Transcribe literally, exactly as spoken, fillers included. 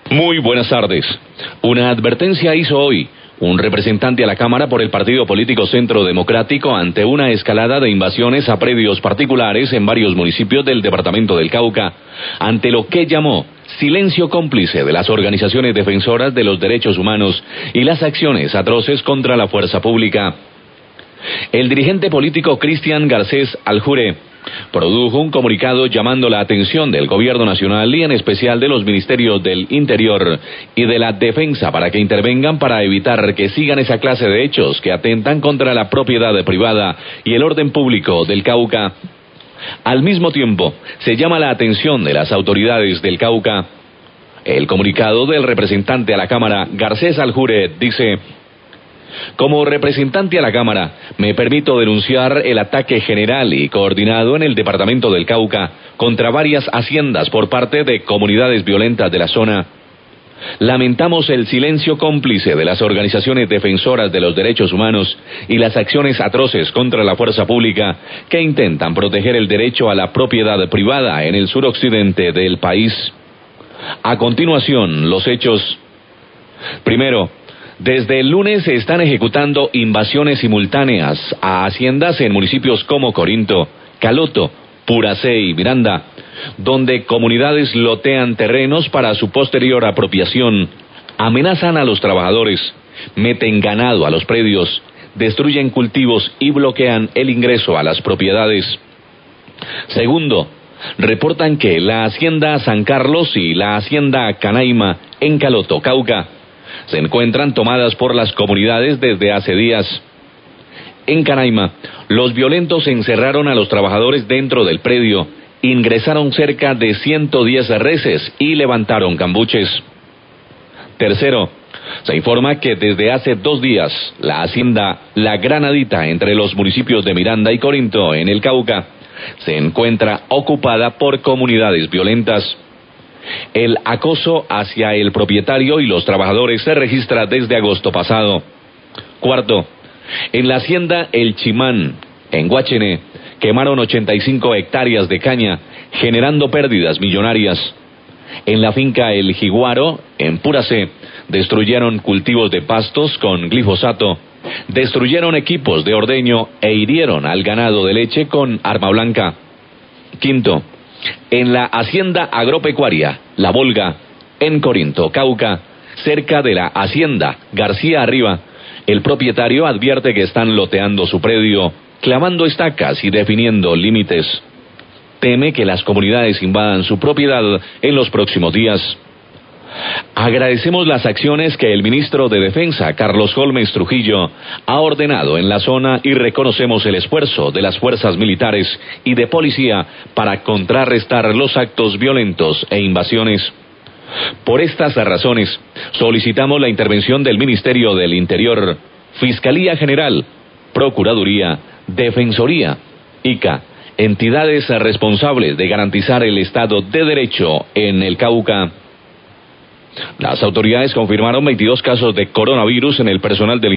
Muy buenas tardes. Una advertencia hizo hoy un representante a la Cámara por el partido político Centro Democrático ante una escalada de invasiones a predios particulares en varios municipios del departamento del Cauca, ante lo que llamó silencio cómplice de las organizaciones defensoras de los derechos humanos y las acciones atroces contra la fuerza pública. El dirigente político Cristian Garcés Aljure produjo un comunicado llamando la atención del gobierno nacional y en especial de los ministerios del Interior y de la Defensa para que intervengan para evitar que sigan esa clase de hechos que atentan contra la propiedad privada y el orden público del Cauca. Al mismo tiempo, se llama la atención de las autoridades del Cauca. El comunicado del representante a la Cámara, Garcés Aljure, dice: como representante a la Cámara, me permito denunciar el ataque general y coordinado en el departamento del Cauca contra varias haciendas por parte de comunidades violentas de la zona. Lamentamos el silencio cómplice de las organizaciones defensoras de los derechos humanos y las acciones atroces contra la fuerza pública que intentan proteger el derecho a la propiedad privada en el suroccidente del país. A continuación, los hechos. Primero, desde el lunes se están ejecutando invasiones simultáneas a haciendas en municipios como Corinto, Caloto, Puracé y Miranda, donde comunidades lotean terrenos para su posterior apropiación, amenazan a los trabajadores, meten ganado a los predios, destruyen cultivos y bloquean el ingreso a las propiedades. Segundo, reportan que la hacienda San Carlos y la hacienda Canaima en Caloto, Cauca, se encuentran tomadas por las comunidades desde hace días. En Canaima, los violentos encerraron a los trabajadores dentro del predio, ingresaron cerca de ciento diez reses y levantaron cambuches. Tercero, se informa que desde hace dos días, la hacienda La Granadita, entre los municipios de Miranda y Corinto, en el Cauca, se encuentra ocupada por comunidades violentas. El acoso hacia el propietario y los trabajadores se registra desde agosto pasado. Cuarto, en la hacienda El Chimán, en Guachené, quemaron ochenta y cinco hectáreas de caña, generando pérdidas millonarias. En la finca El Jiguaro, en Puracé, destruyeron cultivos de pastos con glifosato, destruyeron equipos de ordeño e hirieron al ganado de leche con arma blanca. Quinto, en la hacienda agropecuaria La Volga, en Corinto, Cauca, cerca de la hacienda García Arriba, el propietario advierte que están loteando su predio, clavando estacas y definiendo límites. Teme que las comunidades invadan su propiedad en los próximos días. Agradecemos las acciones que el ministro de Defensa, Carlos Holmes Trujillo, ha ordenado en la zona y reconocemos el esfuerzo de las fuerzas militares y de policía para contrarrestar los actos violentos e invasiones. Por estas razones, solicitamos la intervención del Ministerio del Interior, Fiscalía General, Procuraduría, Defensoría, I C A, entidades responsables de garantizar el Estado de Derecho en el Cauca. Las autoridades confirmaron veintidós casos de coronavirus en el personal del